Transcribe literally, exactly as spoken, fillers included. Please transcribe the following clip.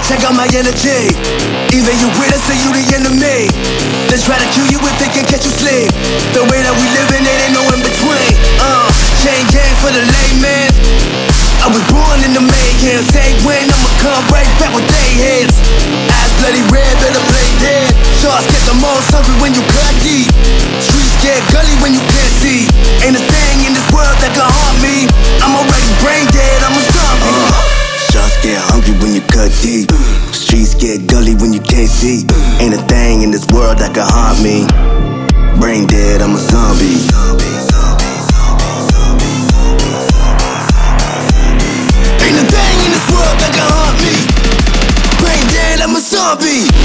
check out my energy. Either you with us or you the enemy. Let's try to kill you if they can catch you sleep. The way that we living, it ain't no in between. Uh, chain gang for the layman. I was born in the mayhem. Say when I'ma come right back with they heads. Eyes bloody red, better play dead. Sharks get the most hungry when you cut deep. Streets get gully when you can't see. Ain't a thing in this world that can harm me. I'm already brain dead, I'm a zombie. uh, Sharks get hungry when you cut deep. Streets get gully when you can't see. Ain't a thing in this world that can harm me. Brain dead, I'm a zombie. Ain't a thing in this world that can harm me. Brain dead, I'm a zombie.